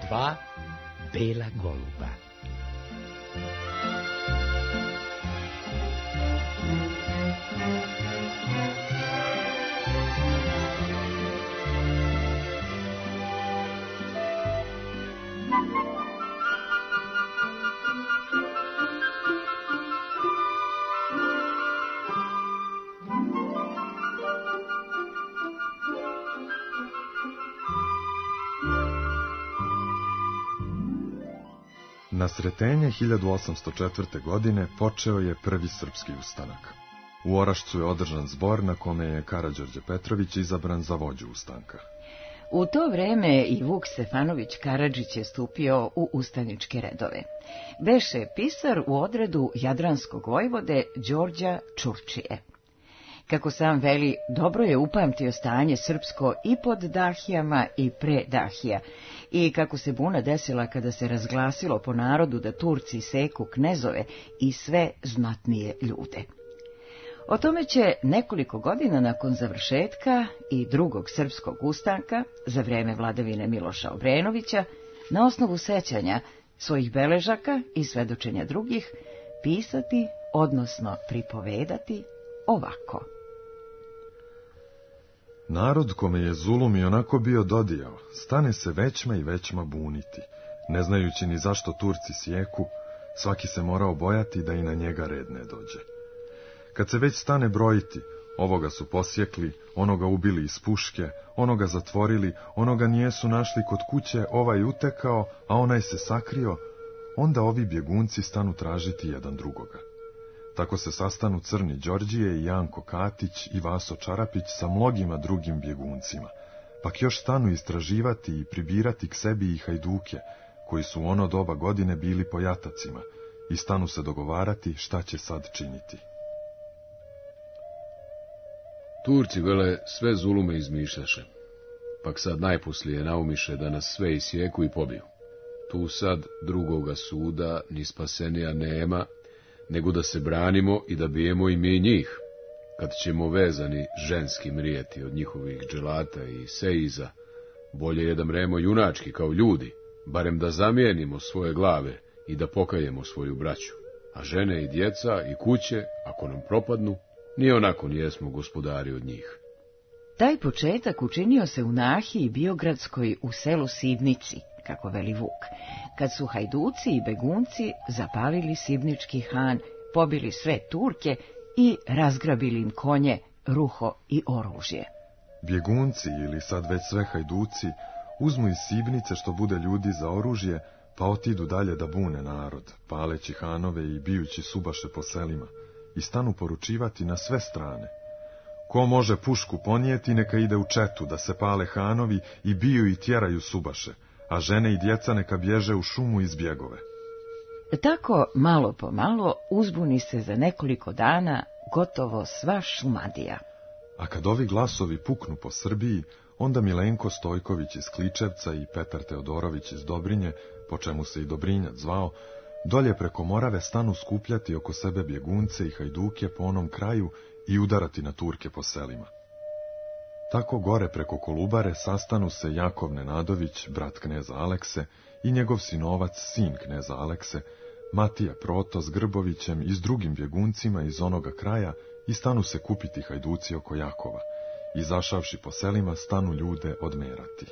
dva bela goluba. Na Sretenje 1804. godine počeo je prvi srpski ustanak. U Orašcu je održan zbor na kome je Karađorđe Petrović izabran za vođu ustanka. U to vreme i Vuk Stefanović Karadžić je stupio u ustaničke redove. Beše pisar u odredu jadranskog vojvode Đorđa Čurčije. Kako sam veli, dobro je upamtio stanje srpsko i pod Dahijama i pre Dahija, i kako se buna desila kada se razglasilo po narodu da Turci seku knezove i sve znatnije ljude. O tome će nekoliko godina nakon završetka i drugog srpskog ustanka, za vreme vladavine Miloša Obrenovića, na osnovu sećanja svojih beležaka i svedočenja drugih, pisati, odnosno pripovedati ovako. Narod kome je zulum i onako bio dodijao, stane se većma i većma buniti, ne znajući ni zašto Turci sjeku, svaki se morao bojati da i na njega red ne dođe. Kad se već stane brojiti, ovoga su posjekli, onoga ubili iz puške, onoga zatvorili, onoga nijesu našli kod kuće, ovaj utekao, a onaj se sakrio, onda ovi bjegunci stanu tražiti jedan drugoga. Tako se sastanu Crni Đorđije i Janko Katić i Vaso Čarapić sa mnogima drugim bjeguncima, pak još stanu istraživati i pribirati k sebi i hajduke, koji su u ono doba godine bili po jatacima, i stanu se dogovarati šta će sad činiti. Turci vele sve zulume izmišljaše, pak sad najposlije naumiše da nas sve isjeku i pobiju. Tu sad drugoga suda ni spasenija nema, nego da se branimo i da bijemo i mi njih, kad ćemo vezani ženski mrijeti od njihovih dželata i seiza. Bolje je da mremo junački kao ljudi, barem da zamijenimo svoje glave i da pokajemo svoju braću, a žene i djeca i kuće, ako nam propadnu, ni onako nijesmo gospodari od njih. Taj početak učinio se u Nahiji Biogradskoj u selu Sibnici, kako veli Vuk, kad su hajduci i begunci zapalili Sibnički han, pobili sve Turke i razgrabili im konje, ruho i oružje. Bjegunci, ili sad već sve hajduci, uzmu iz Sibnice što bude ljudi za oružje, pa otidu dalje da bune narod, paleći hanove i bijući subaše po selima, i stanu poručivati na sve strane. Ko može pušku ponijeti, neka ide u četu, da se pale hanovi i biju i tjeraju subaše, a žene i djeca neka bježe u šumu iz bjegove. Tako, malo po malo, uzbuni se za nekoliko dana gotovo sva Šumadija. A kad ovi glasovi puknu po Srbiji, onda Milenko Stojković iz Kličevca i Petar Teodorović iz Dobrinje, po čemu se i Dobrinjac zvao, dolje preko Morave stanu skupljati oko sebe bjegunce i hajduke po onom kraju i udarati na Turke po selima. Tako gore preko Kolubare sastanu se Jakov Nenadović, brat kneza Alekse, i njegov sinovac, sin kneza Alekse, Matija Proto s Grbovićem i s drugim bjeguncima iz onoga kraja, i stanu se kupiti hajduci oko Jakova, i zašavši po selima stanu ljude odmerati.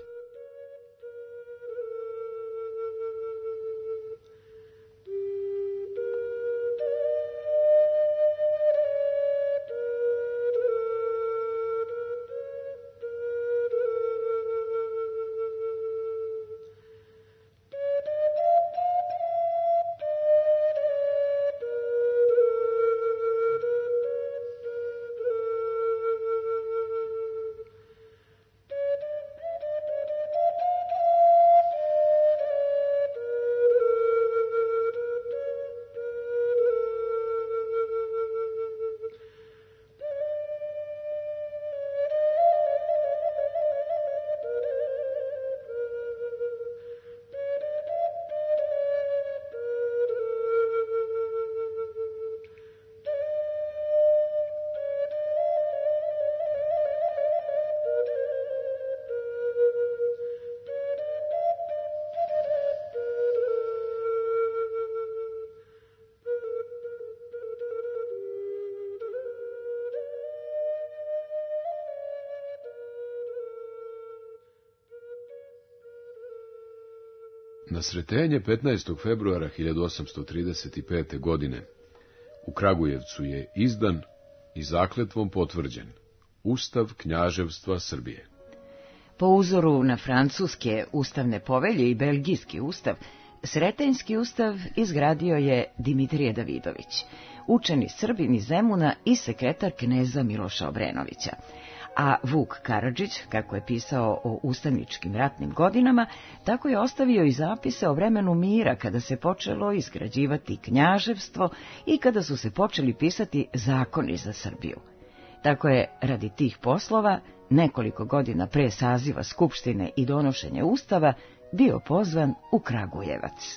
Na sretenje 15. februara 1835. godine u Kragujevcu je izdan i zakletvom potvrđen Ustav Knjaževstva Srbije. Po uzoru na francuske ustavne povelje i belgijski ustav, Sretenjski ustav izgradio je Dimitrije Davidović, učeni Srbin iz Zemuna i sekretar kneza Miloša Obrenovića. A Vuk Karadžić, kako je pisao o ustavničkim ratnim godinama, tako je ostavio i zapise o vremenu mira kada se počelo izgrađivati knjaževstvo i kada su se počeli pisati zakoni za Srbiju. Tako je, radi tih poslova, nekoliko godina pre saziva Skupštine i donošenja Ustava, bio pozvan u Kragujevac.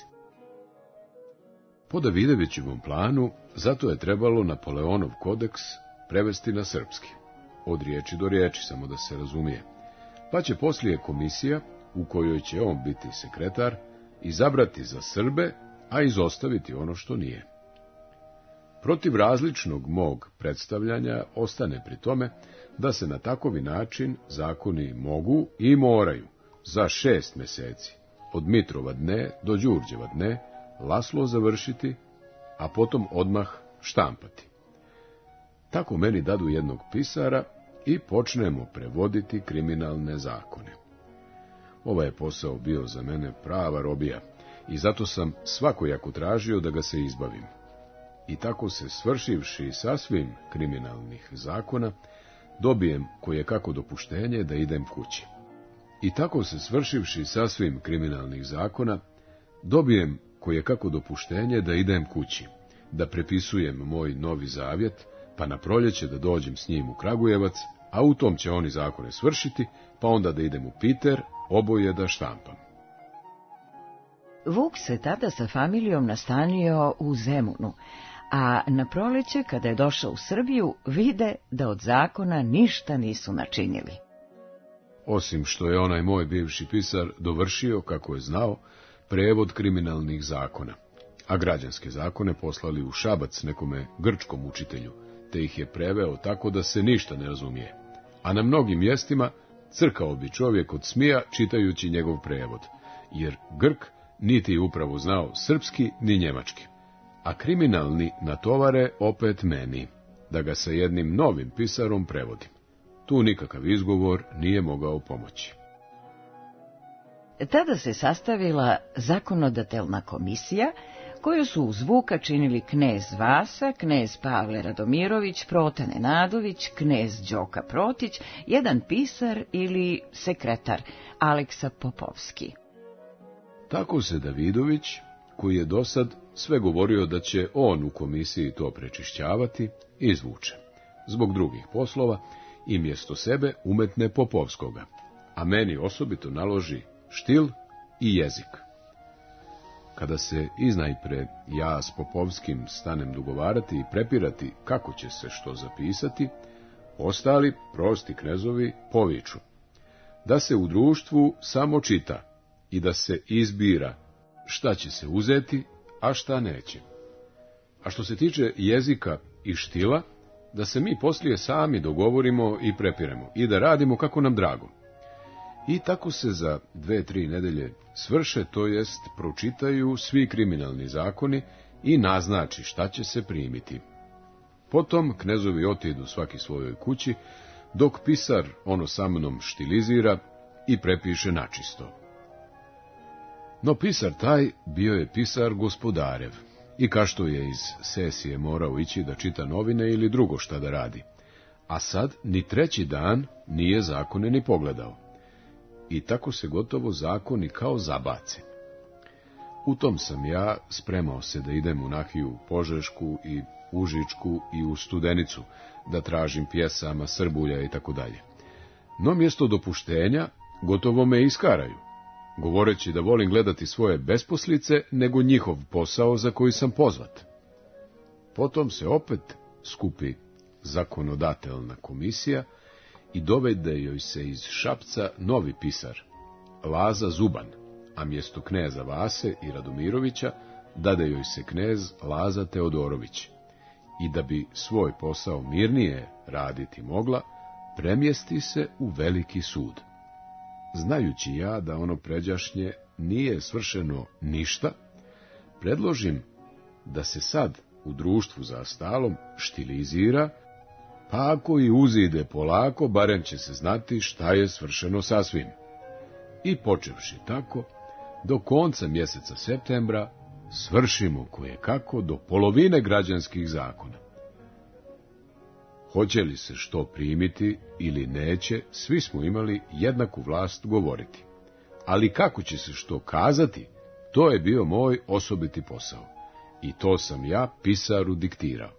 Po Davidovićevom planu, zato je trebalo Napoleonov kodeks prevesti na srpski, od riječi do riječi, samo da se razumije, pa će poslije komisija, u kojoj će on biti sekretar, izabrati za Srbe, a izostaviti ono što nije. Protiv različnog mog predstavljanja ostane pri tome da se na takovi način zakoni mogu i moraju za 6 meseci, od Mitrova dne do Đurđeva dne, Laslo završiti, a potom odmah štampati. Tako meni dadu jednog pisara i počnemo prevoditi kriminalne zakone. Ovaj je posao bio za mene prava robija i zato sam svakojako tražio da ga se izbavim. I tako se svršivši sasvim kriminalnih zakona, dobijem kojekako dopuštenje da idem kući. I tako se svršivši sasvim kriminalnih zakona, dobijem kojekako dopuštenje da idem kući, da prepisujem moj novi zavjet, pa na proljeće da dođem s njim u Kragujevac, a u tom će oni zakone svršiti, pa onda da idem u Piter, oboje da štampam. Vuk se tada sa familijom nastanio u Zemunu, a na proleće, kada je došao u Srbiju, vide da od zakona ništa nisu načinili. Osim što je onaj moj bivši pisar dovršio, kako je znao, prevod kriminalnih zakona, a građanske zakone poslali u Šabac nekome grčkom učitelju, te ih je preveo tako da se ništa ne razumije. A na mnogim mjestima crkao bi čovjek od smija čitajući njegov prevod, jer Grk niti je upravo znao srpski ni njemački. A kriminalni natovare opet meni, da ga sa jednim novim pisarom prevodim. Tu nikakav izgovor nije mogao pomoći. Tada se sastavila zakonodatelna komisija, koju su uz Vuka činili knez Vasa, knez Pavle Radomirović, Prote Nenadović, knez Đoka Protić, jedan pisar ili sekretar, Aleksa Popovski. Tako se Davidović, koji je dosad sve govorio da će on u komisiji to prečišćavati, izvuče, zbog drugih poslova, i mjesto sebe umetne Popovskoga, a meni osobito naloži štil i jezik. Kada se iznajpre ja s Popovskim stanem dogovarati i prepirati kako će se što zapisati, ostali prosti knezovi poviču da se u društvu samo čita i da se izbira šta će se uzeti, a šta neće. A što se tiče jezika i štila, da se mi poslije sami dogovorimo i prepiremo i da radimo kako nam drago. I tako se za 2-3 nedelje svrše, to jest pročitaju svi kriminalni zakoni i naznači šta će se primiti. Potom knezovi otidu svaki svojoj kući, dok pisar ono sa mnom štilizira i prepiše načisto. No pisar taj bio je pisar gospodarev i kašto je iz sesije morao ići da čita novine ili drugo šta da radi, a sad ni 3. dan nije zakone ni pogledao. I tako se gotovo zakoni kao zabace. U tom sam ja spremao se da idem u Nahiju Požešku i Užičku i u Studenicu, da tražim pjesama, Srbulja i tako dalje. No mjesto dopuštenja gotovo me iskaraju, govoreći da volim gledati svoje besposlice nego njihov posao za koji sam pozvat. Potom se opet skupi zakonodatelna komisija i dovede joj se iz Šapca novi pisar, Laza Zuban, a mjesto kneza Vase i Radomirovića dade joj se knez Laza Teodorović. I da bi svoj posao mirnije raditi mogla, premjesti se u Veliki sud. znajući ja da ono pređašnje nije svršeno ništa, predložim da se sad u društvu za stalom štilizira, pa ako i uzide polako, barem će se znati šta je svršeno sasvim. I počevši tako, do konca mjeseca septembra svršimo koje kako do polovine građanskih zakona. Hoće li se što primiti ili neće, svi smo imali jednaku vlast govoriti. Ali kako će se što kazati, to je bio moj osobiti posao. I to sam ja pisaru diktirao.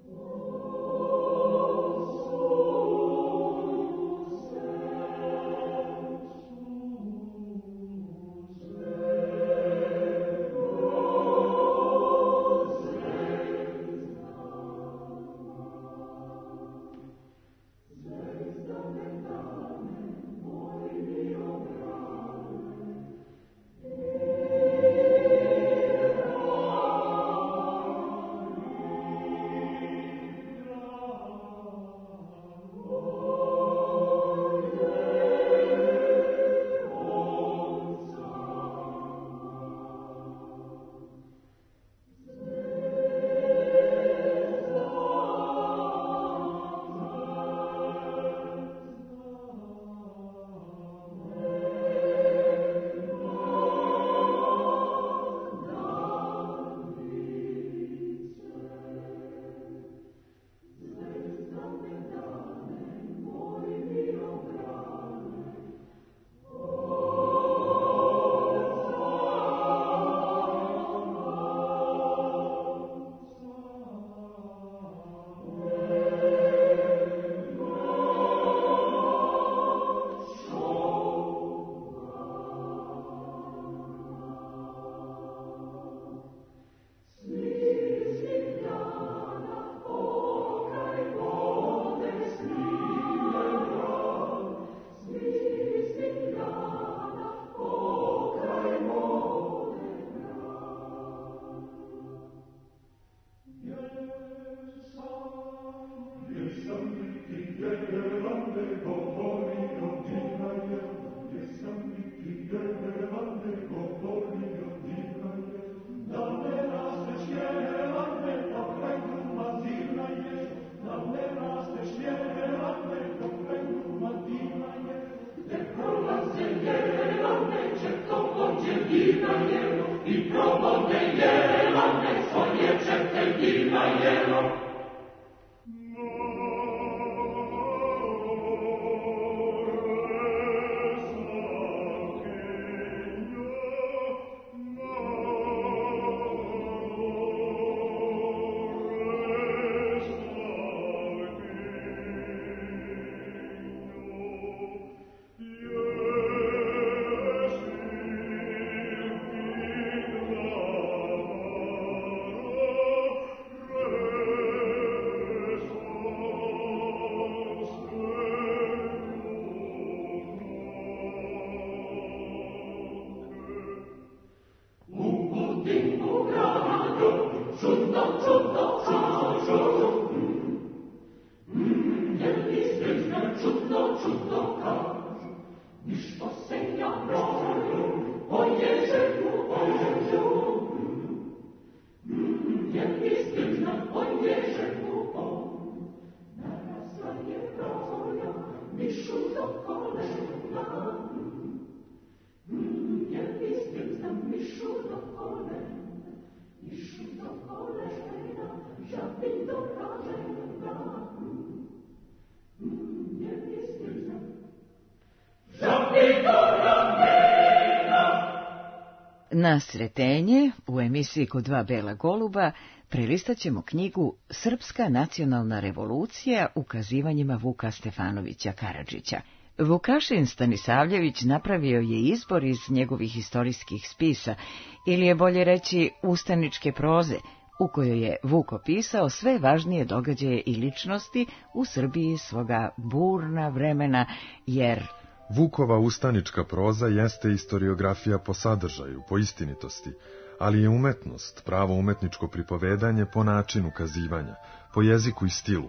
Na Sretenje, u emisiji Kod dva bela goluba, prelistat ćemo knjigu Srpska nacionalna revolucija ukazivanjima Vuka Stefanovića Karadžića. Vukašin Stanisavljević napravio je izbor iz njegovih historijskih spisa, ili je bolje reći ustaničke proze, u kojoj je Vuk opisao sve važnije događaje i ličnosti u Srbiji svoga burna vremena, jer Vukova ustanička proza jeste istoriografija po sadržaju, po istinitosti, ali je umetnost, pravo umetničko pripovedanje po načinu kazivanja, po jeziku i stilu,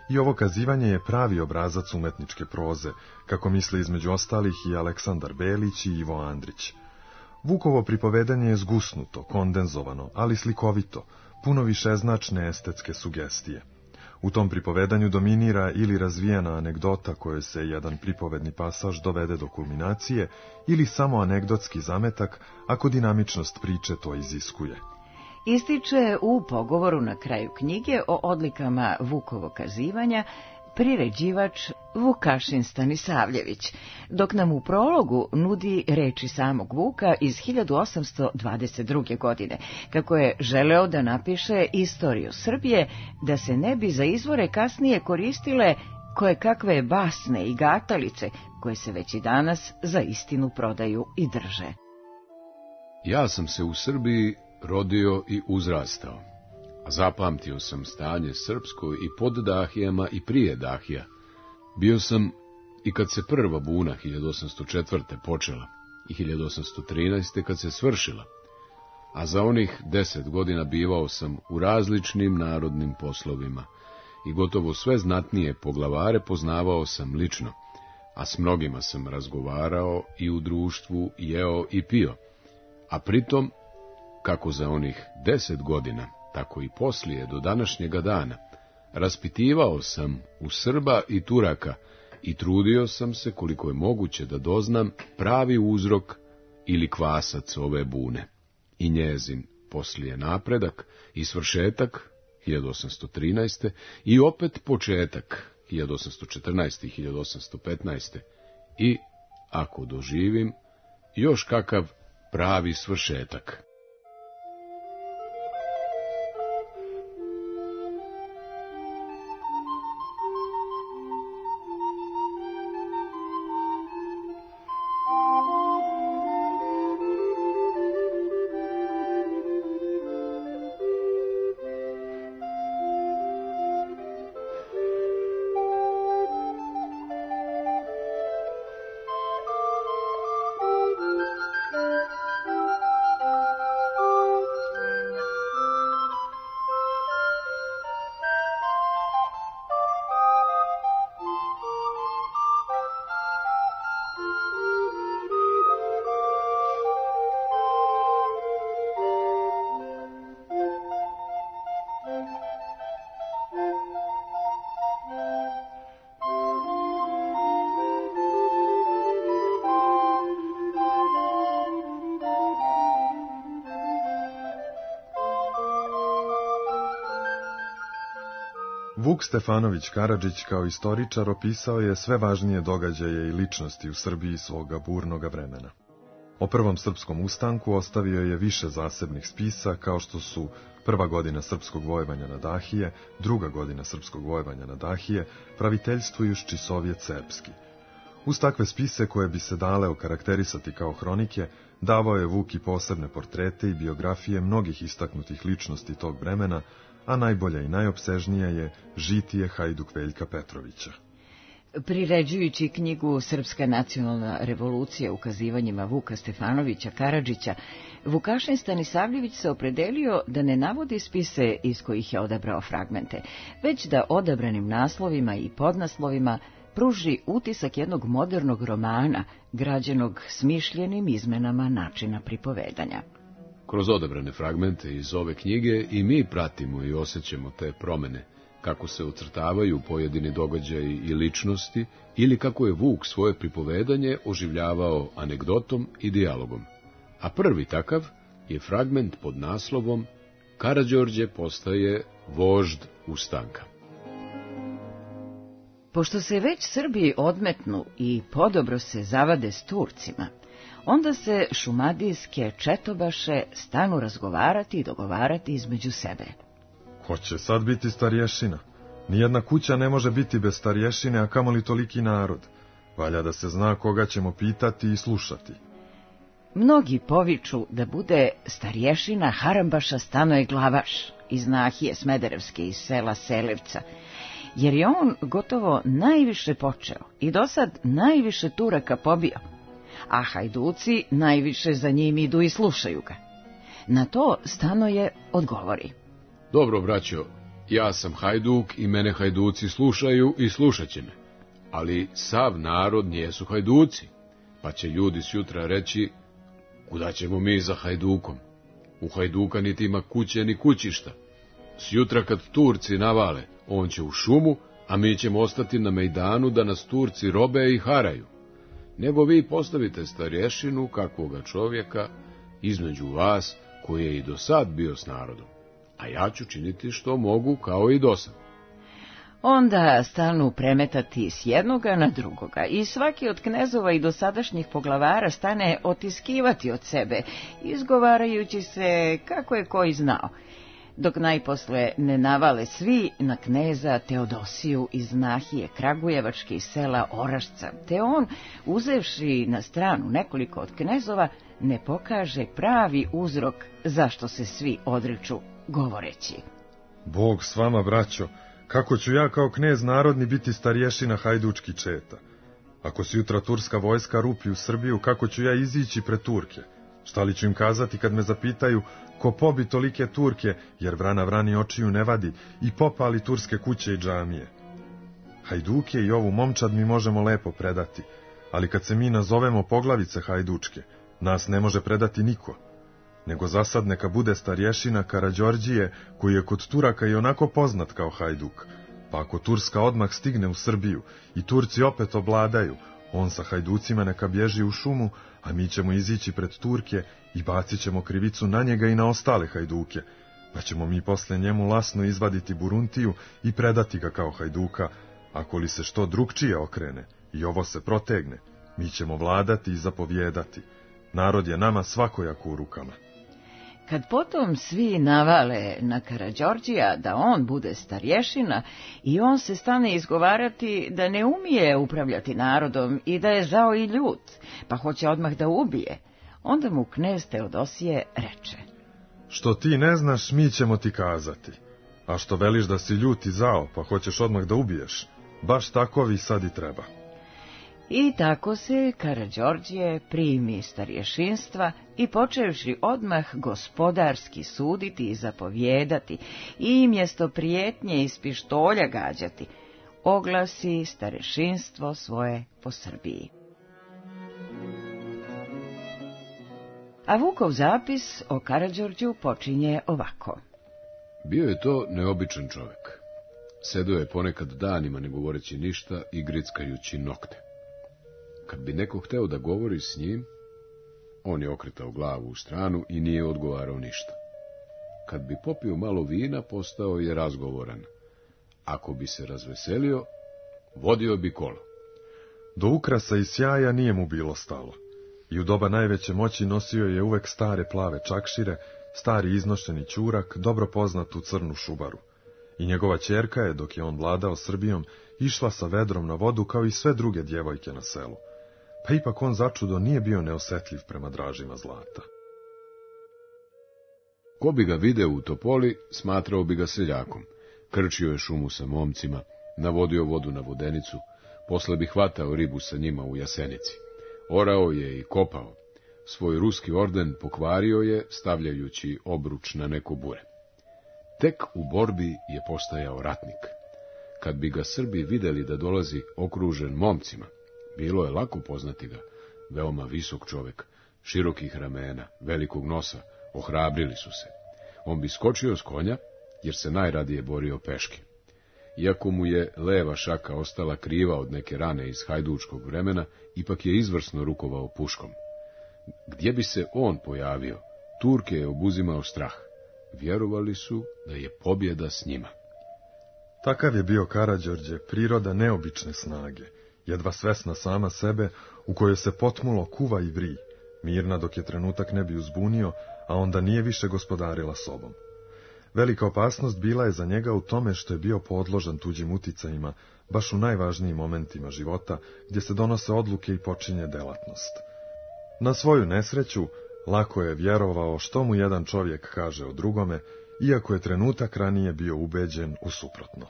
I ovo kazivanje je pravi obrazac umetničke proze, kako misle između ostalih i Aleksandar Belić i Ivo Andrić. Vukovo pripovedanje je zgusnuto, kondenzovano, ali slikovito, puno višeznačne estetske sugestije. U tom pripovedanju dominira ili razvijena anegdota kojoj se jedan pripovedni pasaž dovede do kulminacije, ili samo anegdotski zametak, ako dinamičnost priče to iziskuje. Ističe u pogovoru na kraju knjige o odlikama Vukovog kazivanja priređivač Vukašin Stanisavljević, dok nam u prologu nudi reči samog Vuka iz 1822. godine, kako je želeo da napiše istoriju Srbije, da se ne bi za izvore kasnije koristile koje kakve basne i gatalice, koje se već i danas za istinu prodaju i drže. Ja sam se u Srbiji rodio i uzrastao, a zapamtio sam stanje srpsko i pod Dahijama i prije Dahija. Bio sam i kad se prva buna 1804. počela i 1813. kad se svršila, a za onih 10 godina bivao sam u različnim narodnim poslovima i gotovo sve znatnije poglavare poznavao sam lično, a s mnogima sam razgovarao i u društvu jeo i pio, a pritom, kako za onih 10 godina, tako i poslije do današnjega dana, raspitivao sam u Srba i Turaka i trudio sam se koliko je moguće da doznam pravi uzrok ili kvasac ove bune i njezin poslije napredak i svršetak 1813. i opet početak 1814. i 1815. i, ako doživim, još kakav pravi svršetak. Vuk Stefanović Karadžić kao istoričar opisao je sve važnije događaje i ličnosti u Srbiji svoga burnoga vremena. O prvom srpskom ustanku ostavio je više zasebnih spisa, kao što su prva godina srpskog vojevanja na Dahije, druga godina srpskog vojevanja na Dahije, praviteljstvo i Sovjet serbski. Uz takve spise koje bi se dale okarakterisati kao hronike, davao je Vuk i posebne portrete i biografije mnogih istaknutih ličnosti tog vremena, a najbolja i najopsežnija je žitije Hajduk Veljka Petrovića. Priređujući knjigu Srpska nacionalna revolucija ukazivanjima Vuka Stefanovića Karadžića, Vukašin Stanisavljević se opredelio da ne navodi spise iz kojih je odabrao fragmente, već da odabranim naslovima i podnaslovima pruži utisak jednog modernog romana, građenog smišljenim izmenama načina pripovedanja. Kroz odabrane fragmente iz ove knjige i mi pratimo i osjećamo te promene, kako se ocrtavaju pojedini događaji i ličnosti, ili kako je Vuk svoje pripovedanje oživljavao anegdotom i dijalogom. A prvi takav je fragment pod naslovom Karađorđe postaje vožd ustanka. Pošto se već Srbi odmetnu i podobro se zavade s Turcima, onda se šumadijske četobaše stanu razgovarati i dogovarati između sebe. Ko će sad biti starješina? Nijedna kuća ne može biti bez starješine, a kamoli toliki narod. Valja da se zna koga ćemo pitati i slušati. Mnogi poviču da bude starješina Harambaša Stanoje Glavaš iz Nahije Smederevske iz sela Selevca, jer je on gotovo najviše počeo i dosad najviše Turaka pobio, a Hajduci najviše za njim idu i slušaju ga. Na to Stanoje odgovori. Dobro, braćo, Ja sam hajduk i mene hajduci slušaju i slušat će me. Ali sav narod nijesu hajduci, pa će ljudi sjutra reći, kuda ćemo mi za hajdukom? U hajduka niti ima kuće ni kućišta. Sjutra kad Turci navale, on će u šumu, a mi ćemo ostati na mejdanu da nas Turci robe i haraju. Nego vi postavite starješinu kakvoga čovjeka između vas, koji je i do sad bio s narodom, a ja ću činiti što mogu kao i do sad. Onda stanu premetati s jednoga na drugoga i svaki od knezova i dosadašnjih poglavara stane otiskivati od sebe, izgovarajući se kako je koji znao, dok najposle ne navale svi na kneza Teodosiju iz nahije Kragujevačke sela Orašca, te on, uzevši na stranu nekoliko od knezova, ne pokaže pravi uzrok zašto se svi odriču, govoreći: Bog s vama, braćo, kako ću ja kao knez narodni biti starješina hajdučki četa? Ako se jutra turska vojska rupi u Srbiju, kako ću ja izići pred Turke? Šta li ću im kazati kad me zapitaju ko pobi tolike Turke, jer vrana vrani očiju ne vadi, i popali turske kuće i džamije? Hajduke i ovu momčad mi možemo lepo predati, ali kad se mi nazovemo poglavice hajdučke, nas ne može predati niko, nego zasad neka bude starješina Karađorđije, koji je kod Turaka i onako poznat kao hajduk, pa ako Turska odmah stigne u Srbiju i Turci opet obladaju, on sa hajducima neka bježi u šumu, a mi ćemo izići pred Turke i bacit ćemo krivicu na njega i na ostale hajduke, pa ćemo mi posle njemu lasno izvaditi Buruntiju i predati ga kao hajduka. Ako li se što drugčije okrene i ovo se protegne, mi ćemo vladati i zapovjedati. Narod je nama svakojako u rukama. Kad potom svi navale na Karađorđija da on bude starješina i on se stane izgovarati da ne umije upravljati narodom i da je zao i ljut, pa hoće odmah da ubije, onda mu knez Teodosije reče: Što ti ne znaš, mi ćemo ti kazati, a što veliš da si ljut i zao, pa hoćeš odmah da ubiješ, baš takovi sad i treba. I tako se Karađorđije primi starješinstva i počevši odmah gospodarski suditi i zapovjedati i mjesto prijetnje iz pištolja gađati, oglasi starješinstvo svoje po Srbiji. A Vukov zapis o Karađorđu počinje ovako. Bio je to neobičan čovjek. Sedeo je ponekad danima ne govoreći ništa i grickajući nokte. Kad bi neko hteo da govori s njim, on je okretao glavu u stranu i nije odgovarao ništa. Kad bi popio malo vina, postao je razgovoran. Ako bi se razveselio, vodio bi kolo. Do ukrasa i sjaja nije mu bilo stalo. I u doba najveće moći nosio je uvek stare plave čakšire, stari iznošeni ćurak, dobro poznatu crnu šubaru. I njegova ćerka je, dok je on vladao Srbijom, išla sa vedrom na vodu kao i sve druge djevojke na selu. Pa ipak on začudo nije bio neosetljiv prema dražima zlata. Ko bi ga video u Topoli, smatrao bi ga seljakom. Krčio je šumu sa momcima, navodio vodu na vodenicu, posle bi hvatao ribu sa njima u Jasenici. Orao je i kopao. Svoj ruski orden pokvario je, stavljajući obruč na neko bure. Tek u borbi je postajao ratnik. Kad bi ga Srbi vidjeli da dolazi okružen momcima, bilo je lako poznati ga. Veoma visok čovjek, širokih ramena, velikog nosa, ohrabrili su se. On bi skočio s konja, jer se najradije borio peške. Iako mu je leva šaka ostala kriva od neke rane iz hajdučkog vremena, ipak je izvrsno rukovao puškom. Gdje bi se on pojavio, Turke je obuzimao strah. Vjerovali su da je pobjeda s njima. Takav je bio Karađorđe, priroda neobične snage, jedva svesna sama sebe, u kojoj se potmulo kuva i vri, mirna dok je trenutak ne bi uzbunio, a onda nije više gospodarila sobom. Velika opasnost bila je za njega u tome što je bio podložan tuđim uticajima, baš u najvažnijim momentima života, gdje se donose odluke i počinje delatnost. Na svoju nesreću, lako je vjerovao što mu jedan čovjek kaže o drugome, iako je trenutak ranije bio ubeđen u suprotno.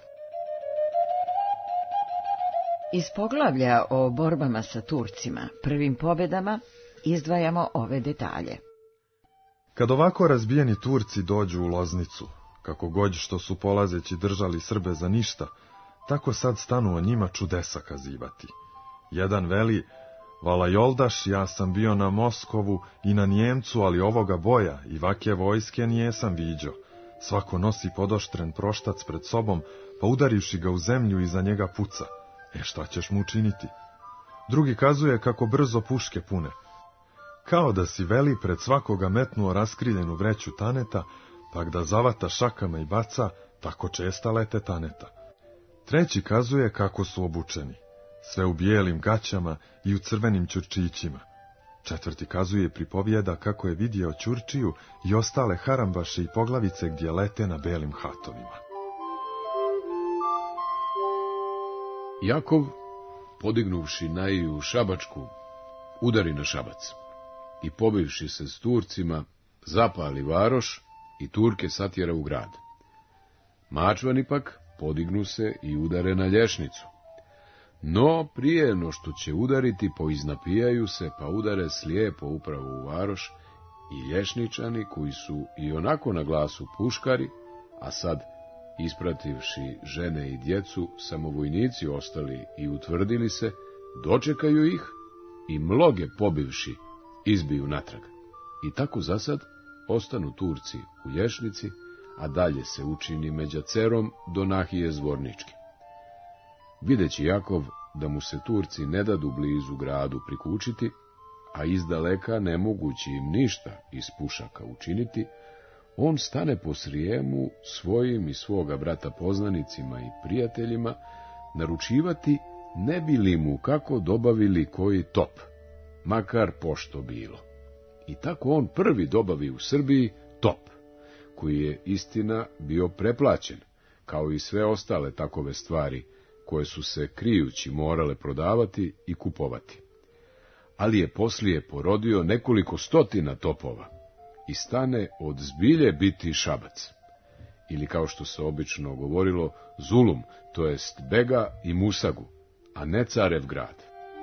Iz poglavlja o borbama sa Turcima, prvim pobjedama, izdvajamo ove detalje. Kad ovako razbijeni Turci dođu u Loznicu, Kako god što su polazeći držali Srbe za ništa, tako sad stanu o njima čudesa kazivati. Jedan veli: Vala Joldaš, ja sam bio na Moskovu i na Njemcu, ali ovoga boja i vake vojske nijesam viđo. Svako nosi podoštren proštac pred sobom, pa udarivši ga u zemlju iza njega puca. Šta ćeš mu učiniti? Drugi kazuje kako brzo puške pune. Kao da si, veli, pred svakoga metnuo raskriljenu vreću taneta, tak da zavata šakama i baca, tako česta lete taneta. Treći kazuje kako su obučeni, sve u bijelim gaćama i u crvenim ćurčićima. Četvrti kazuje i pripovijeda kako je vidio Ćurčiju i ostale harambaše i poglavice gdje lete na belim hatovima. Jakov, podignuvši Naiju Šabačku, udari na Šabac i pobivši se s Turcima, zapali varoš i Turke satjera u grad. Mačvani pak podignu se i udare na Lješnicu. No, prije no što će udariti, poiznapijaju se, pa udare slijepo upravo u varoš i Lješničani, koji su i onako na glasu puškari, a sad, isprativši žene i djecu, samovojnici ostali i utvrdili se, dočekaju ih i mnoge pobivši izbiju natrag. I tako zasad ostanu Turci u Lješnici, a dalje se učini međa Cerom do Nahije Zvorničke. Videći Jakov da mu se Turci ne dadu blizu gradu prikučiti, a izdaleka ne mogući im ništa iz pušaka učiniti, on stane po Srijemu svojim i svoga brata poznanicima i prijateljima naručivati, ne bi li mu kako dobavili koji top, makar pošto bilo. I tako on prvi dobavi u Srbiji top, koji je istina bio preplaćen, kao i sve ostale takove stvari, koje su se krijući morale prodavati i kupovati. Ali je poslije porodio nekoliko stotina topova i stane od zbilje biti Šabac, ili kao što se obično govorilo, Zulum, to jest Bega i Musagu, a ne carev grad.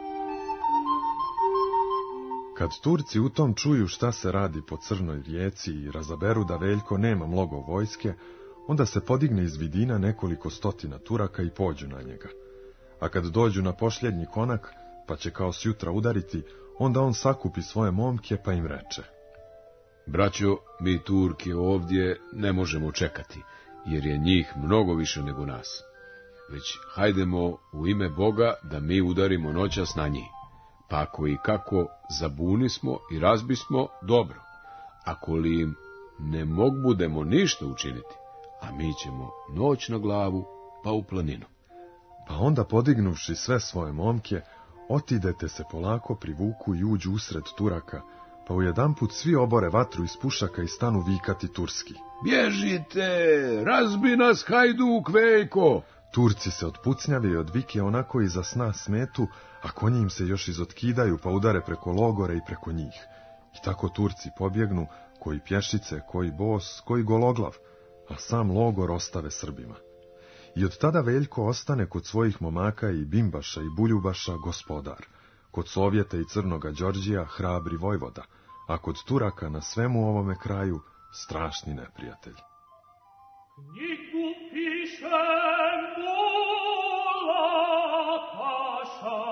Kad Turci u tom čuju šta se radi po Crnoj rijeci i razaberu da Veljko nema mnogo vojske, onda se podigne iz vidina nekoliko stotina Turaka i pođu na njega. A kad dođu na posljednji konak, pa će kao sjutra udariti, onda on sakupi svoje momke pa im reče: Braćo, mi Turke ovdje ne možemo čekati, jer je njih mnogo više nego nas. Već hajdemo u ime Boga da mi udarimo noćas na njih. Pa ako i kako zabunismo i razbismo, dobro. Ako li im ne budemo ništa učiniti, a mi ćemo noć na glavu, pa u planinu. Pa onda, podignuvši sve svoje momke, otidete se polako privuku i uđu usred Turaka, pa ujedanput svi obore vatru iz pušaka i stanu vikati turski: Bježite, razbi nas hajduk Veljko! Turci se otpucnjave i od vike onako iza sna smetu, a konji im se još izotkidaju, pa udare preko logora i preko njih. I tako Turci pobjegnu, koji pješice, koji bos, koji gologlav, a sam logor ostave Srbima. I od tada Veljko ostane kod svojih momaka i Bimbaša i Buljubaša gospodar, kod Sovjeta i Crnoga Đorđija hrabri vojvoda, a kod Turaka na svemu ovome kraju strašni neprijatelj. Knjigu pišem vola paša,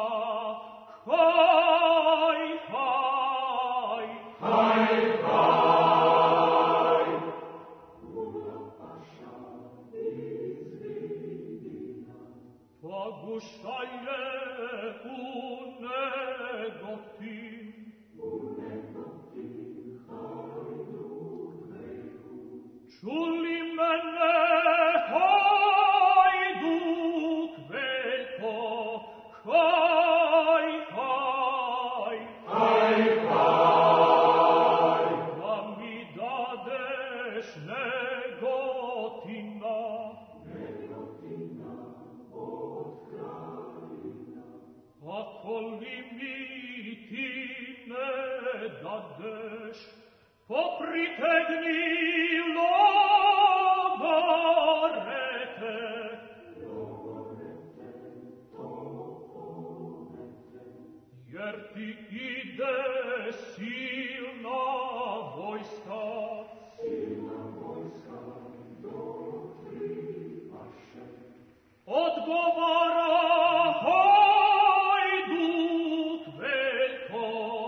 haj, haj, haj, haj. Vola paša izvidina, pa gušalje u Negotin, hajduk Veljku. Čuli mene, hajduk Veljko, haj, haj, haj, haj, da mi dadeš Negotina, Negotina od krajina. Ako li mi ti ne dadeš, popritegni logorete, jer ti ide silna vojska, Odgovara hajduk veliko,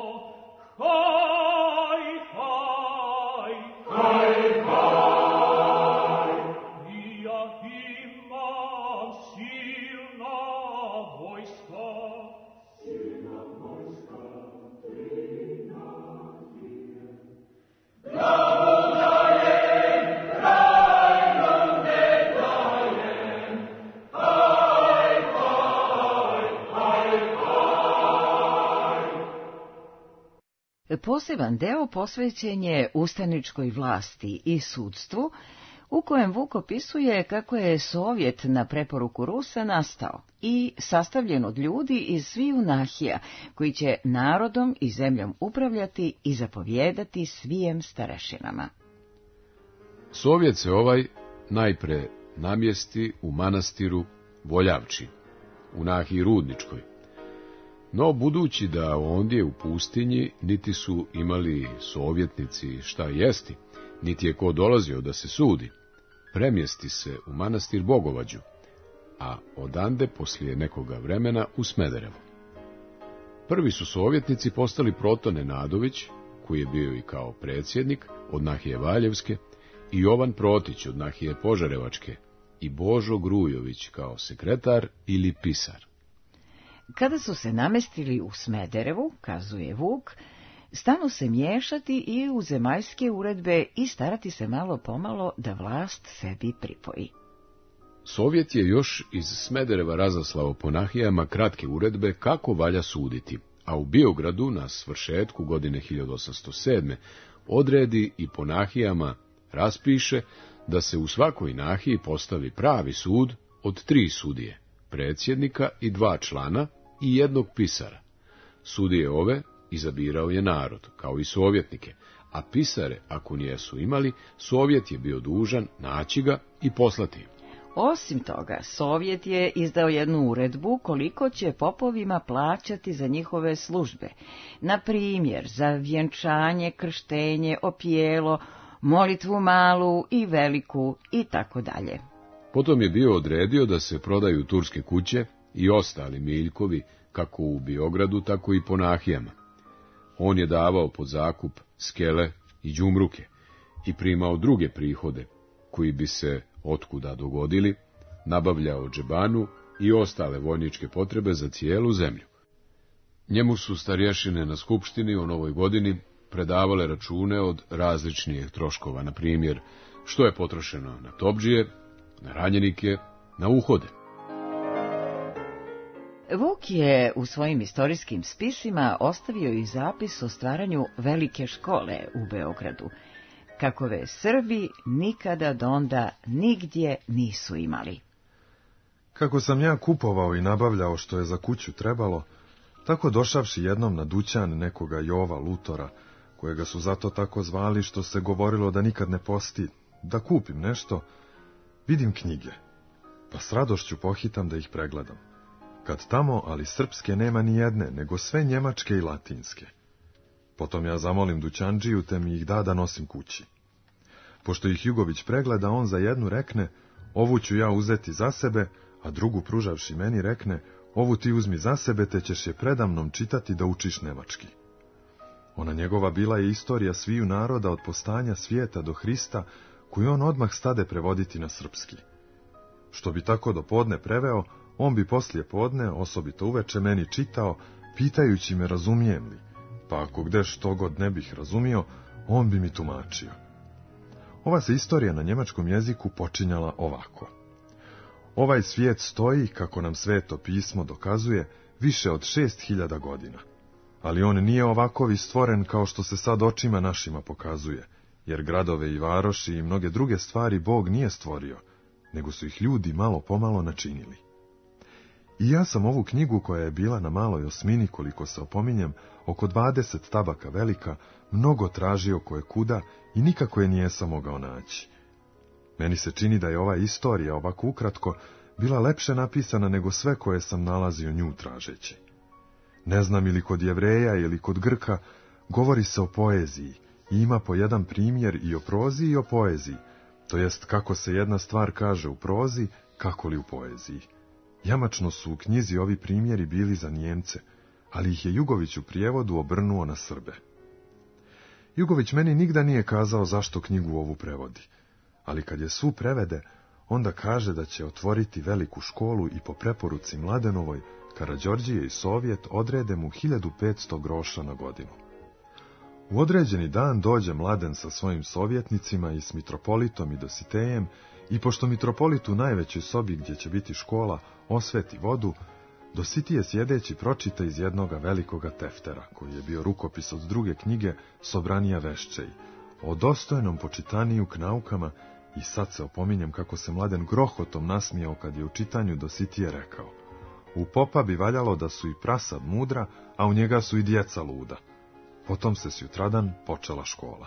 haj, haj, haj, haj. Ja imam silna vojska, Poseban deo posvećen je ustaničkoj vlasti i sudstvu, u kojem Vuk opisuje kako je Sovjet na preporuku Rusa nastao i sastavljen od ljudi iz sviju nahija, koji će narodom i zemljom upravljati i zapovijedati svijem starešinama. Sovjet se najpre namjesti u manastiru Voljavči, u nahiji Rudničkoj. No, budući da ondje u pustinji niti su imali sovjetnici šta jesti, niti je ko dolazio da se sudi, premjesti se u manastir Bogovađu, a odande poslije nekoga vremena u Smederevo. Prvi su sovjetnici postali Proton Nenadović, koji je bio i kao predsjednik od nahije Valjevske, i Jovan Protić od nahije Požarevačke, i Božo Grujović kao sekretar ili pisar. Kada su se namestili u Smederevu, kazuje Vuk, stanu se miješati i u zemaljske uredbe i starati se malo pomalo da vlast sebi pripoji. Sovjet je još iz Smedereva razaslao po nahijama kratke uredbe kako valja suditi, a u Biogradu na svršetku godine 1807. odredi i po nahijama raspiše da se u svakoj nahiji postavi pravi sud od 3 sudije, predsjednika i 2 člana i 1 pisara. Sudije ove izabirao je narod, kao i sovjetnike, a pisare, ako nijesu imali, Sovjet je bio dužan naći ga i poslati im. Osim toga, Sovjet je izdao jednu uredbu koliko će popovima plaćati za njihove službe, na primjer za vjenčanje, krštenje, opijelo, molitvu malu i veliku i tako dalje. Potom je bio odredio da se prodaju turske kuće i ostali miljkovi, kako u Biogradu, tako i po nahijama. On je davao pod zakup skele i đumruke i primao druge prihode, koji bi se otkuda dogodili, nabavljao džebanu i ostale vojničke potrebe za cijelu zemlju. Njemu su starješine na skupštini o novoj godini predavale račune od različnih troškova, na primjer, što je potrošeno na topdžije, na ranjenike, na uhode. Vuk je u svojim istorijskim spisima ostavio i zapis o stvaranju velike škole u Beogradu, kakove Srbi nikada donda nigdje nisu imali. Kako sam ja kupovao i nabavljao što je za kuću trebalo, tako došavši jednom na dućan nekoga Jova Lutora, kojega su zato tako zvali što se govorilo da nikad ne posti, da kupim nešto, vidim knjige, pa s radošću pohitam da ih pregledam. Kad tamo, ali srpske nema ni jedne, nego sve njemačke i latinske. Potom ja zamolim dućandžiju, te mi ih da nosim kući. Pošto ih Jugović pregleda, on za jednu rekne, ovu ću ja uzeti za sebe, a drugu pružavši meni rekne, ovu ti uzmi za sebe, te ćeš je predamnom čitati da učiš nemački. Ona njegova bila je istorija sviju naroda od postanja svijeta do Hrista, koju on odmah stade prevoditi na srpski. Što bi tako do podne preveo, on bi poslije podne, osobito uveče, meni čitao, pitajući me razumijem li, pa ako gde što god ne bih razumio, on bi mi tumačio. Ova se istorija na njemačkom jeziku počinjala ovako. Ovaj svijet stoji, kako nam Sveto pismo dokazuje, više od 6000 godina. Ali on nije ovakovi stvoren kao što se sad očima našima pokazuje, jer gradove i varoši i mnoge druge stvari Bog nije stvorio, nego su ih ljudi malo pomalo načinili. I ja sam ovu knjigu, koja je bila na maloj osmini, koliko se opominjem, oko 20 tabaka velika, mnogo tražio koje kuda i nikako je nijesam mogao naći. Meni se čini da je ova istorija, ovako ukratko, bila lepše napisana nego sve koje sam nalazio nju tražeći. Ne znam ili kod Jevreja ili kod Grka, govori se o poeziji i ima po jedan primjer i o prozi i o poeziji, to jest kako se jedna stvar kaže u prozi, kako li u poeziji. Jamačno su u knjizi ovi primjeri bili za Njemce, ali ih je Jugović u prijevodu obrnuo na Srbe. Jugović meni nigda nije kazao zašto knjigu ovu prevodi, ali kad je svu prevede, onda kaže da će otvoriti veliku školu i po preporuci Mladenovoj, Karađorđije i Sovjet odrede mu 1500 groša na godinu. U određeni dan dođe Mladen sa svojim sovjetnicima i s mitropolitom i Dositejem, i pošto mitropolit u najvećoj sobi gdje će biti škola osveti vodu, Dositije sjedeći pročita iz jednoga velikoga teftera, koji je bio rukopis od druge knjige Sobranija Veščej, o dostojnom počitaniju k naukama, i sad se opominjem kako se Mladen grohotom nasmijao kad je u čitanju Dositije rekao: u popa bi valjalo da su i prasad mudra, a u njega su i djeca luda. Potom se sutradan počela škola.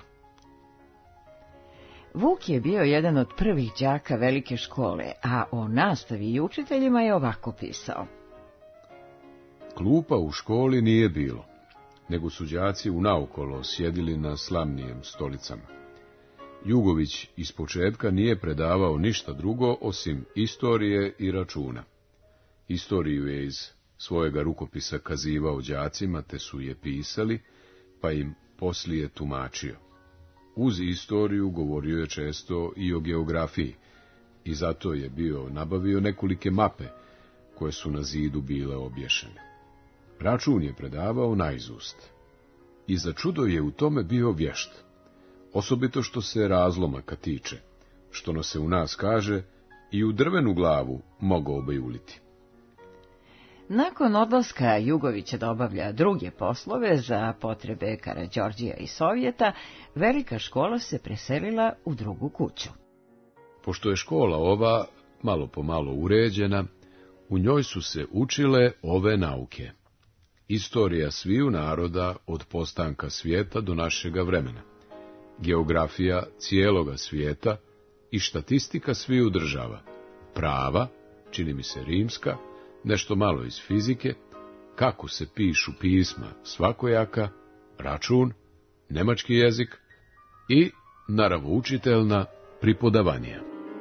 Vuk je bio jedan od prvih đaka velike škole, a o nastavi i učiteljima je ovako pisao. Klupa u školi nije bilo, nego su đaci unaokolo sjedili na slamnijem stolicama. Jugović ispočetka nije predavao ništa drugo osim istorije i računa. Istoriju je iz svojega rukopisa kazivao đacima, te su je pisali, pa im poslije tumačio. Uz istoriju govorio je često i o geografiji, i zato je bio nabavio nekolike mape, koje su na zidu bile obješene. Račun je predavao naizust. I za čudo je u tome bio vješt, osobito što se razlomaka tiče, što no se u nas kaže, i u drvenu glavu mogao bi uliti. Nakon odlaska Jugovića da obavlja druge poslove za potrebe Karađorđija i Sovjeta, velika škola se preselila u drugu kuću. Pošto je škola ova malo po malo uređena, u njoj su se učile ove nauke: istorija sviju naroda od postanka svijeta do našega vremena, geografija cijeloga svijeta i statistika sviju država, prava, čini mi se rimska, nešto malo iz fizike, kako se pišu pisma svakojaka, račun, nemački jezik i naravoučiteljna pripodavanja.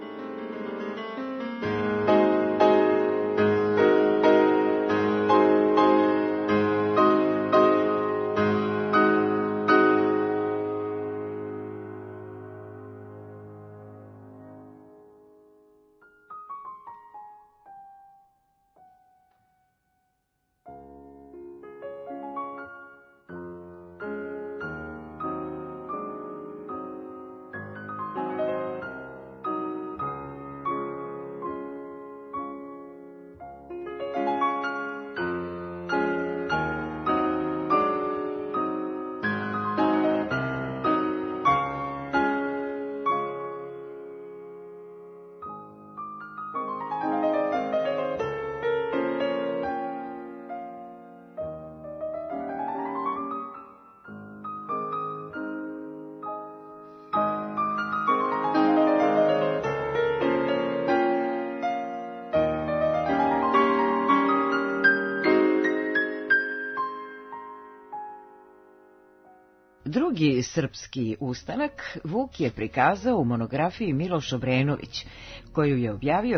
Drugi srpski ustanak Vuk je prikazao u monografiji Miloš Obrenović, koju je objavio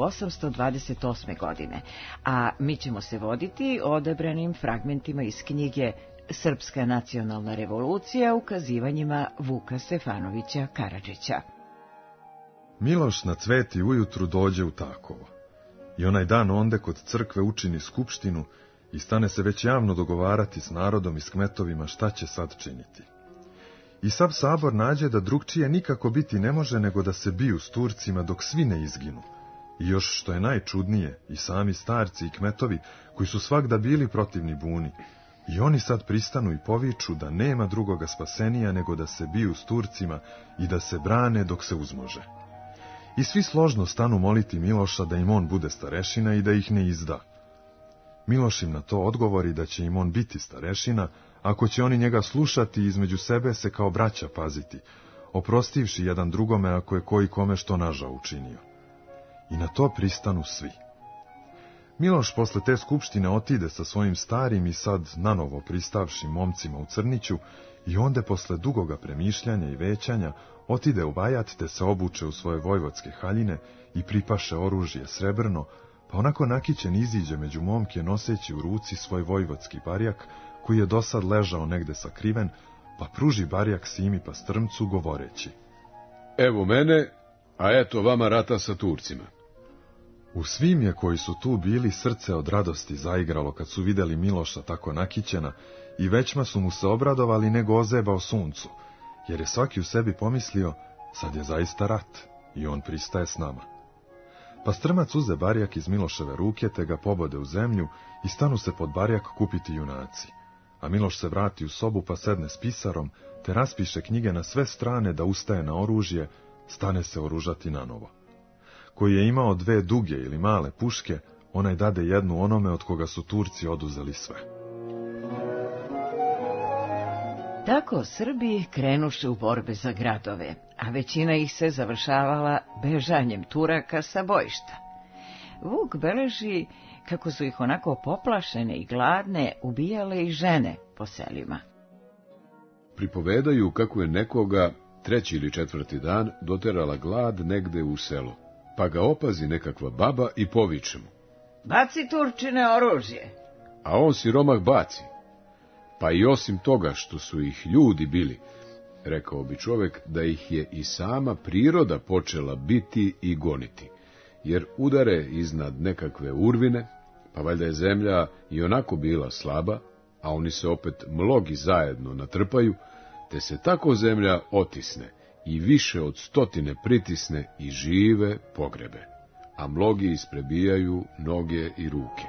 1828. godine, a mi ćemo se voditi odabranim fragmentima iz knjige Srpska nacionalna revolucija, ukazivanjima Vuka Stefanovića Karadžića. Miloš na Cveti ujutru dođe u Takovo i onaj dan onde kod crkve učini skupštinu i stane se već javno dogovarati s narodom i s kmetovima šta će sad činiti. I sav sabor nađe da drugčije nikako biti ne može nego da se biju s Turcima dok svi ne izginu. I još što je najčudnije, i sami starci i kmetovi koji su svagda bili protivni buni, i oni sad pristanu i poviču da nema drugoga spasenija nego da se biju s Turcima i da se brane dok se uzmože. I svi složno stanu moliti Miloša da im on bude starešina i da ih ne izda. Miloš im na to odgovori da će im on biti starešina, ako će oni njega slušati i između sebe se kao braća paziti, oprostivši jedan drugome ako je koji kome što nažao učinio. I na to pristanu svi. Miloš posle te skupštine otide sa svojim starim i sad nanovo pristavšim momcima u Crniću i onda posle dugoga premišljanja i većanja otide u Vajat te se obuče u svoje vojvodske haljine i pripaše oružje srebrno, pa onako nakićen iziđe među momke noseći u ruci svoj vojvodski barjak, koji je dosad ležao negde sakriven, pa pruži barjak Simi Pastrmcu govoreći: Evo mene, a eto vama rata sa Turcima. U svim je koji su tu bili srce od radosti zaigralo kad su videli Miloša tako nakićena i većma su mu se obradovali nego ozebao suncu, jer je svaki u sebi pomislio, sad je zaista rat i on pristaje s nama. Pastrmac uze barjak iz Miloševe ruke te ga pobode u zemlju i stanu se pod barjak kupiti junaci, a Miloš se vrati u sobu pa sedne s pisarom te raspiše knjige na sve strane da ustaje na oružje, stane se oružati nanovo. Koji je imao 2 duge ili male puške, onaj dade jednu onome od koga su Turci oduzeli sve. Tako Srbi krenuše u borbe za gradove, a većina ih se završavala bežanjem Turaka sa bojišta. Vuk beleži kako su ih onako poplašene i gladne ubijale i žene po selima. Pripovedaju kako je nekoga 3. ili 4. dan doterala glad negde u selo, pa ga opazi nekakva baba i poviče mu: Baci, Turčine, oružje! A on siromah baci. Pa i osim toga što su ih ljudi bili, rekao bi čovek da ih je i sama priroda počela biti i goniti, jer udare iznad nekakve urvine, pa valjda je zemlja i onako bila slaba, a oni se opet mnogi zajedno natrpaju, te se tako zemlja otisne i više od 100 pritisne i žive pogrebe, a mnogi isprebijaju noge i ruke.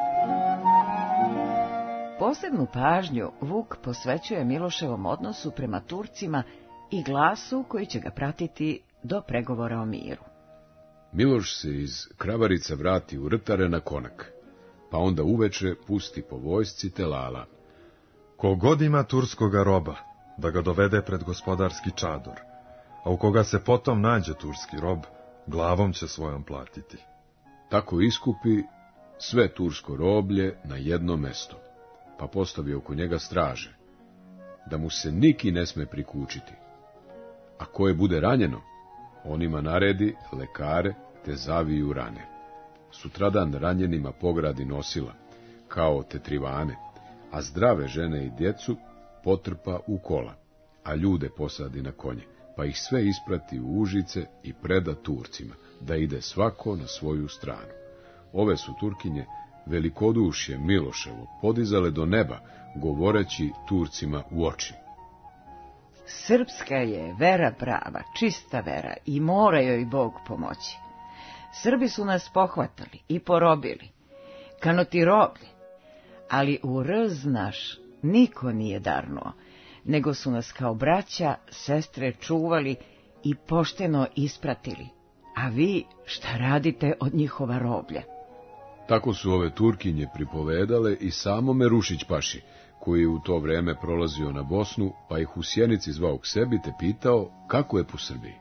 Posebnu pažnju Vuk posvećuje Miloševom odnosu prema Turcima i glasu koji će ga pratiti do pregovora o miru. Miloš se iz Kravarica vrati u Rtare na Konak, pa onda uveče pusti po vojsci Telala: Ko god ima turskoga roba, da ga dovede pred gospodarski čador, a u koga se potom nađe turski rob, glavom će svojom platiti. Tako iskupi sve tursko roblje na jedno mesto, pa postavi oko njega straže, da mu se niki ne sme prikučiti. A koje bude ranjeno, onima naredi lekare te zaviju rane. Sutradan ranjenima pogradi nosila, kao tetrivane, a zdrave žene i djecu potrpa u kola, a ljude posadi na konje, pa ih sve isprati u Užice i preda Turcima, da ide svako na svoju stranu. Ove su Turkinje velikodušje Miloševo podizale do neba, govoreći Turcima u oči: Srpska je vera prava, čista vera i mora joj Bog pomoći. Srbi su nas pohvatali i porobili, kanoti roblje, ali u rz naš niko nije darnuo, nego su nas kao braća, sestre čuvali i pošteno ispratili, a vi šta radite od njihova roblja? Tako su ove Turkinje pripovedale i samome Rušić paši, koji je u to vreme prolazio na Bosnu, pa ih u Sjenici zvao k sebi te pitao kako je po Srbiji.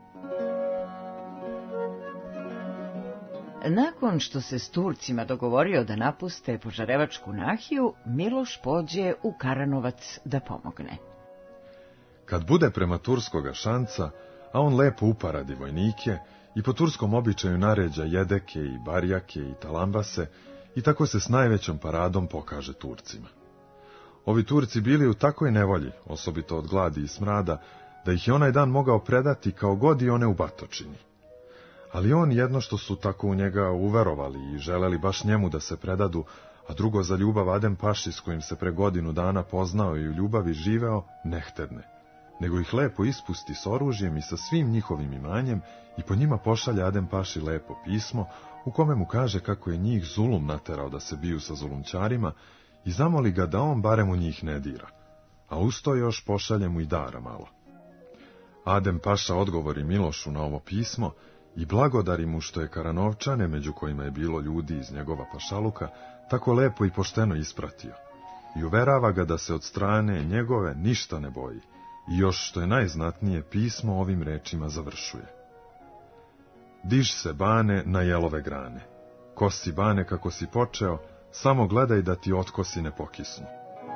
Nakon što se s Turcima dogovorio da napuste Požarevačku nahiju, Miloš pođe u Karanovac da pomogne. Kad bude prema turskoga šanca, a on lepo uparadi vojnike i po turskom običaju naređa jedeke i barjake i talambase i tako se s najvećom paradom pokaže Turcima. Ovi Turci bili u takoj nevolji, osobito od gladi i smrada, da ih je onaj dan mogao predati kao god i one u batočini. Ali on jedno što su tako u njega uverovali i želeli baš njemu da se predadu, a drugo za ljubav Adem Paši s kojim se pre godinu dana poznao i u ljubavi živeo, ne htedne, nego ih lepo ispusti s oružjem i sa svim njihovim imanjem i po njima pošalje Adem Paši lepo pismo u kome mu kaže kako je njih zulum naterao da se biju sa zulumčarima i zamoli ga da on barem u njih ne dira, a uz to još pošalje mu i dara malo. Adem Paša odgovori Milošu na ovo pismo i blagodari mu što je Karanovčane, među kojima je bilo ljudi iz njegova pašaluka, tako lepo i pošteno ispratio i uverava ga da se od strane njegove ništa ne boji i još što je najznatnije pismo ovim rečima završuje: Diž se bane na jelove grane, Kosi Bane kako si počeo, samo gledaj da ti otkosi ne pokisnu.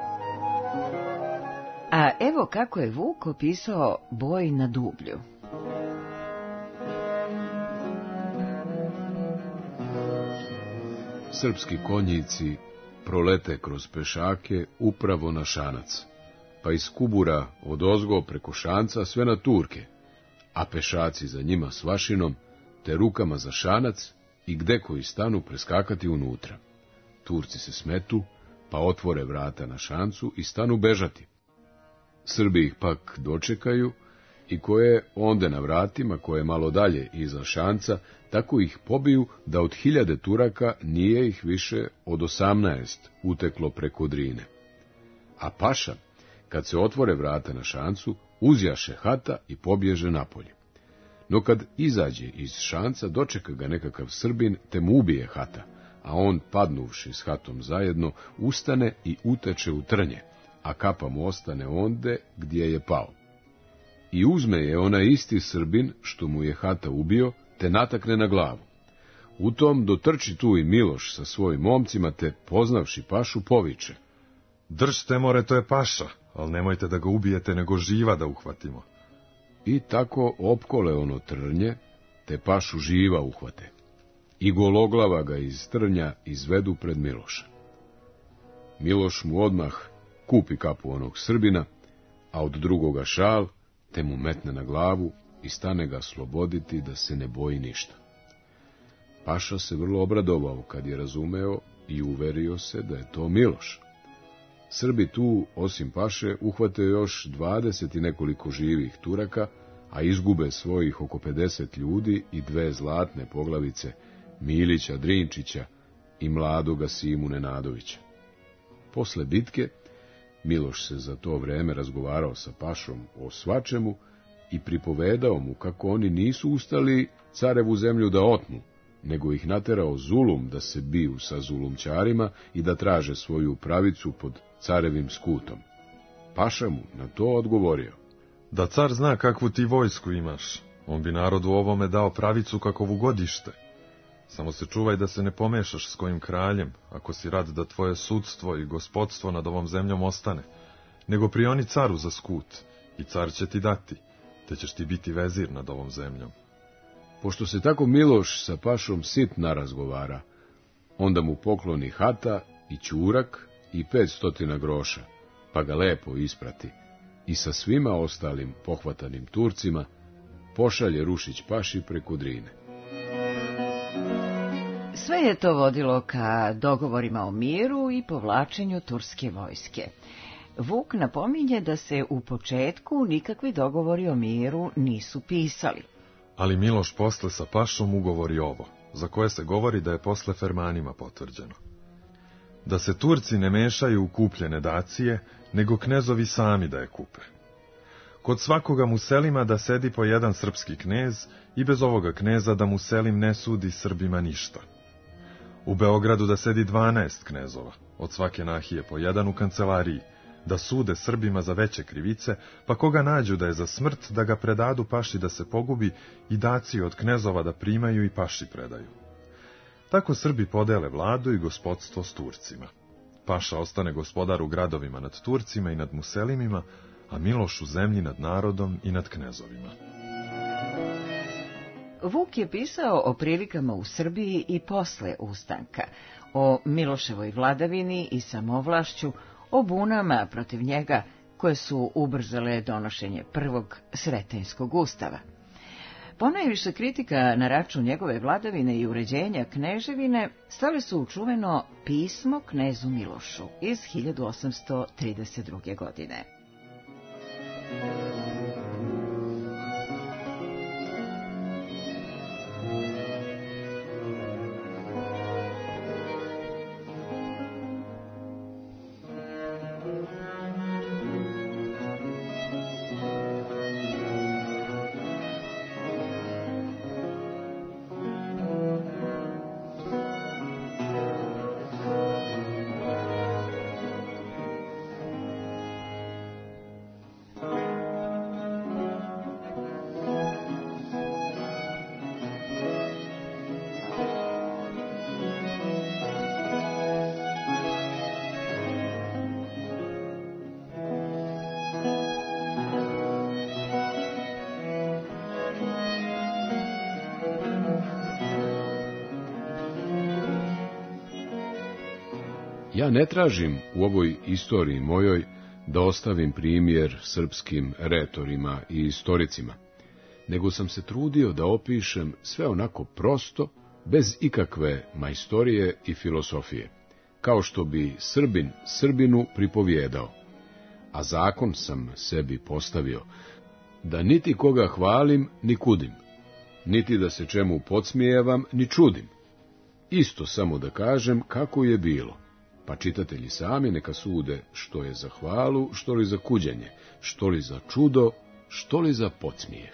A evo kako je Vuk opisao boj na Dublju. Srpski konjici prolete kroz pešake upravo na Šanac, pa iz Kubura odozgo preko Šanca sve na Turke, a pešaci za njima s vašinom, te rukama za Šanac i gde koji stanu preskakati unutra. Turci se smetu, pa otvore vrata na Šancu i stanu bežati. Srbi ih pak dočekaju i koje onde na vratima, koje malo dalje iza Šanca, tako ih pobiju da od 1000 Turaka nije ih više od 18 uteklo preko Drine. A paša, kad se otvore vrata na Šancu, uzjaše hata i pobježe napolje. No kad izađe iz Šanca, dočeka ga nekakav Srbin, te mu ubije hata, a on, padnuvši s hatom zajedno, ustane i uteče u trnje, a kapa mu ostane onde gdje je pao. I uzme je onaj isti Srbin, što mu je hata ubio, te natakne na glavu. U tom dotrči tu i Miloš sa svojim momcima, te, poznavši pašu, poviče: Držte, more, to je paša, ali nemojte da ga ubijete, nego živa da uhvatimo. I tako opkole ono trnje, te pašu živa uhvate. I gologlava ga iz trnja izvedu pred Miloša. Miloš mu odmah kupi kapu onog Srbina, a od drugoga šal, te mu metne na glavu i stane ga sloboditi da se ne boji ništa. Paša se vrlo obradovao kad je razumeo i uverio se da je to Miloš. Srbi tu, osim paše, uhvate još 20 i nekoliko živih Turaka, a izgube svojih oko 50 ljudi i 2 zlatne poglavice, Milića Drinčića i mladoga Simu Nenadovića. Posle bitke, Miloš se za to vreme razgovarao sa pašom o svačemu i pripovedao mu kako oni nisu ustali carevu zemlju da otmu, nego ih naterao Zulum da se biju sa zulumčarima i da traže svoju pravicu pod carevim skutom. Paša mu na to odgovorio: Da car zna kakvu ti vojsku imaš, on bi narodu ovome dao pravicu kakovu godište. Samo se čuvaj da se ne pomešaš s kojim kraljem, ako si rad da tvoje sudstvo i gospodstvo nad ovom zemljom ostane, nego prioni caru za skut, i car će ti dati, te ćeš ti biti vezir nad ovom zemljom. Pošto se tako Miloš sa pašom sitna razgovara, onda mu pokloni hata i ćurak i 500 groša, pa ga lepo isprati i sa svima ostalim pohvatanim Turcima pošalje Rušić paši preko Drine. Sve je to vodilo ka dogovorima o miru i povlačenju turske vojske. Vuk napominje da se u početku nikakvi dogovori o miru nisu pisali. Ali Miloš posle sa pašom ugovori ovo, za koje se govori da je posle fermanima potvrđeno. Da se Turci ne mešaju u kupljene dacije, nego knezovi sami da je kupe. Kod svakoga muselima da sedi po jedan srpski knez i bez ovoga kneza da muselim ne sudi Srbima ništa. U Beogradu da sedi 12 knezova, od svake nahije po jedan u kancelariji, da sude Srbima za veće krivice, pa koga nađu da je za smrt, da ga predadu paši da se pogubi i daciju od knezova da primaju i paši predaju. Tako Srbi podele vladu i gospodstvo s Turcima. Paša ostane gospodar u gradovima nad Turcima i nad muselimima, a Miloš u zemlji nad narodom i nad knezovima. Vuk je pisao o prilikama u Srbiji i posle ustanka, o Miloševoj vladavini i samovlašću, o bunama protiv njega koje su ubrzale donošenje prvog Sretenjskog ustava. Ponajviše kritika na račun njegove vladavine i uređenja kneževine stale su u čuveno pismo knezu Milošu iz 1832. godine. Ja ne tražim u ovoj istoriji mojoj da ostavim primjer srpskim retorima i istoricima, nego sam se trudio da opišem sve onako prosto, bez ikakve majstorije i filosofije, kao što bi Srbin Srbinu pripovjedao. A zakon sam sebi postavio, da niti koga hvalim, ni kudim, niti da se čemu podsmijevam, ni čudim. Isto samo da kažem kako je bilo, pa čitatelji sami neka sude što je za hvalu, što li za kuđenje, što li za čudo, što li za podsmijeh.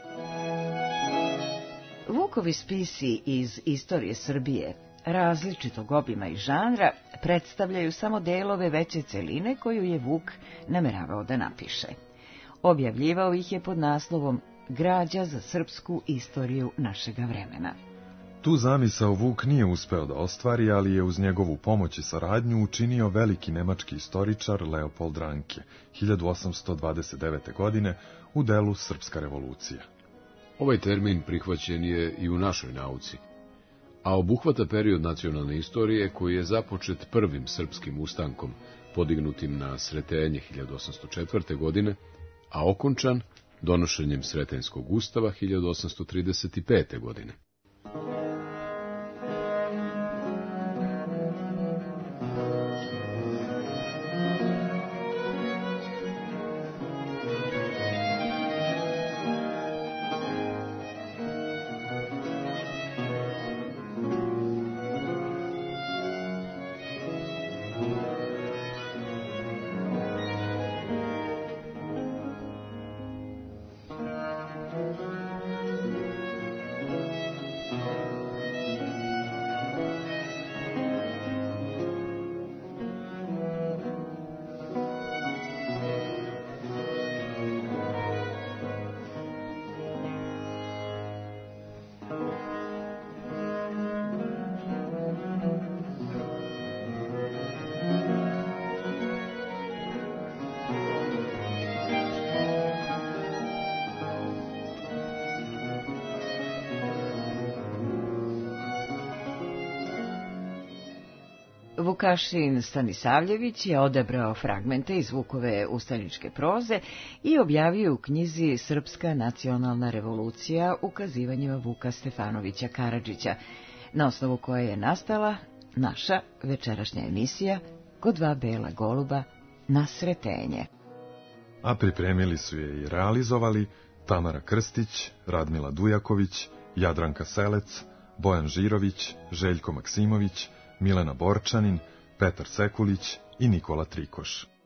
Vukovi spisi iz istorije Srbije, različitog obima i žanra, predstavljaju samo delove veće celine koju je Vuk nameravao da napiše. Objavljivao ih je pod naslovom Građa za srpsku istoriju našega vremena. Tu zamisao Vuk nije uspeo da ostvari, ali je uz njegovu pomoć i saradnju učinio veliki nemački istoričar Leopold Ranke 1829. godine u delu Srpska revolucija. Ovaj termin prihvaćen je i u našoj nauci, a obuhvata period nacionalne istorije koji je započet prvim srpskim ustankom, podignutim na Sretenje 1804. godine, a okončan donošenjem Sretenjskog ustava 1835. godine. Vukašin Stanisavljević je odabrao fragmente iz Vukove ustaničke proze i objavio u knjizi Srpska nacionalna revolucija ukazivanjima Vuka Stefanovića Karadžića, na osnovu koje je nastala naša večerašnja emisija Kod dva bela goluba na Sretenje. A pripremili su je i realizovali Tamara Krstić, Radmila Dujaković, Jadranka Selec, Bojan Žirović, Željko Maksimović, Milena Borčanin, Petar Sekulić i Nikola Trikoš.